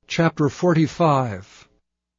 Chapter 45.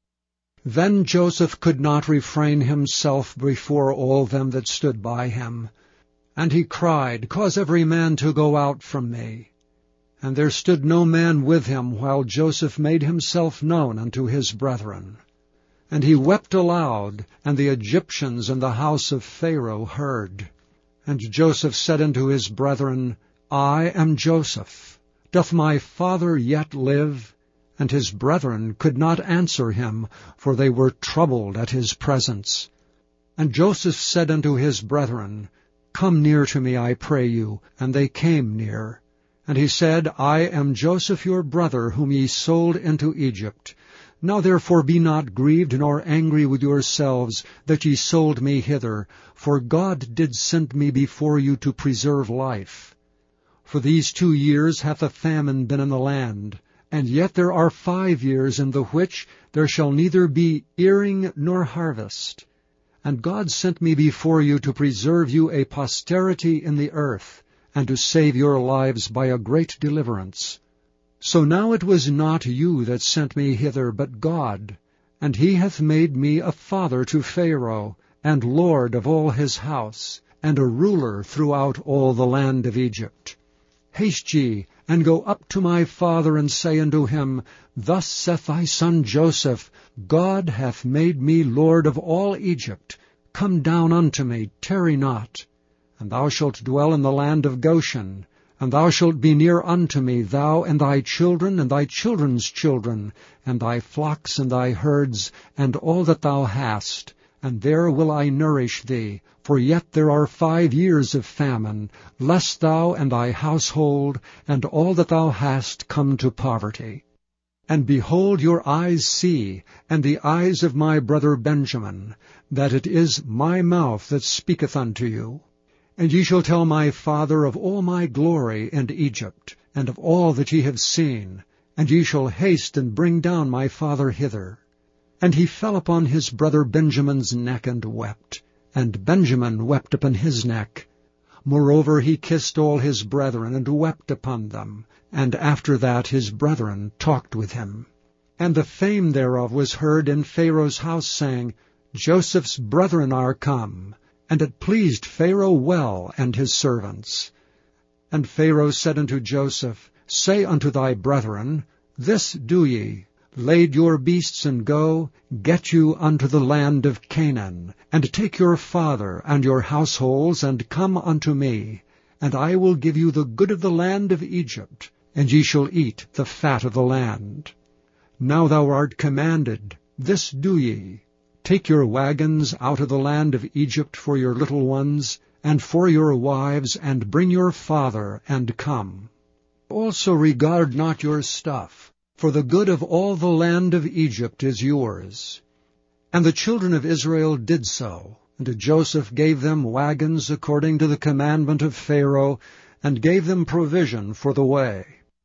Then Joseph could not refrain himself before all them that stood by him. And he cried, Cause every man to go out from me. And there stood no man with him, while Joseph made himself known unto his brethren. And he wept aloud, and the Egyptians in the house of Pharaoh heard. And Joseph said unto his brethren, I am Joseph. Doth my father yet live? And his brethren could not answer him, for they were troubled at his presence. And Joseph said unto his brethren, Come near to me, I pray you. And they came near. And he said, I am Joseph your brother, whom ye sold into Egypt. Now therefore be not grieved nor angry with yourselves, that ye sold me hither, for God did send me before you to preserve life. For these 2 years hath a famine been in the land, and yet there are 5 years in the which there shall neither be earing nor harvest. And God sent me before you to preserve you a posterity in the earth, and to save your lives by a great deliverance. So now it was not you that sent me hither, but God, and he hath made me a father to Pharaoh, and lord of all his house, and a ruler throughout all the land of Egypt. Haste ye, and go up to my father, and say unto him, Thus saith thy son Joseph, God hath made me lord of all Egypt. Come down unto me, tarry not. And thou shalt dwell in the land of Goshen, and thou shalt be near unto me, thou and thy children and thy children's children, and thy flocks and thy herds, and all that thou hast. And there will I nourish thee, for yet there are 5 years of famine, lest thou and thy household and all that thou hast come to poverty. And behold, your eyes see, and the eyes of my brother Benjamin, that it is my mouth that speaketh unto you. And ye shall tell my father of all my glory in Egypt, and of all that ye have seen, and ye shall haste and bring down my father hither. And he fell upon his brother Benjamin's neck and wept, and Benjamin wept upon his neck. Moreover he kissed all his brethren, and wept upon them, and after that his brethren talked with him. And the fame thereof was heard in Pharaoh's house, saying, Joseph's brethren are come. And it pleased Pharaoh well, and his servants. And Pharaoh said unto Joseph, Say unto thy brethren, This do ye, lade your beasts and go, get you unto the land of Canaan, and take your father and your households, and come unto me, and I will give you the good of the land of Egypt, and ye shall eat the fat of the land. Now thou art commanded, this do ye, take your wagons out of the land of Egypt for your little ones, and for your wives, and bring your father, and come. Also regard not your stuff, for the good of all the land of Egypt is yours. And the children of Israel did so, and Joseph gave them wagons according to the commandment of Pharaoh, and gave them provision for the way.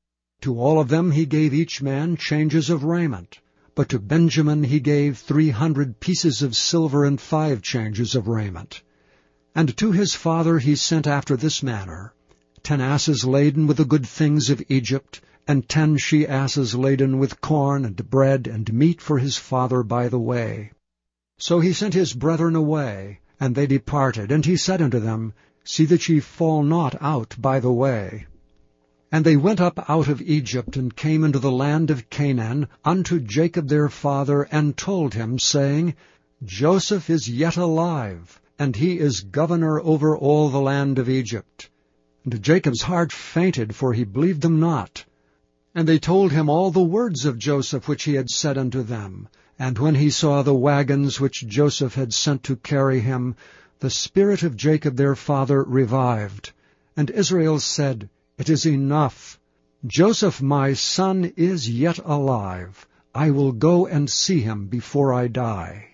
To all of them he gave each man changes of raiment, but to Benjamin he gave 300 pieces of silver and 5 changes of raiment. And to his father he sent after this manner, 10 asses laden with the good things of Egypt, and 10 she-asses laden with corn and bread and meat for his father by the way. So he sent his brethren away, and they departed, and he said unto them, See that ye fall not out by the way. And they went up out of Egypt, and came into the land of Canaan, unto Jacob their father, and told him, saying, Joseph is yet alive, and he is governor over all the land of Egypt. And Jacob's heart fainted, for he believed them not. And they told him all the words of Joseph which he had said unto them. And when he saw the wagons which Joseph had sent to carry him, the spirit of Jacob their father revived. And Israel said, It is enough. Joseph my son is yet alive. I will go and see him before I die.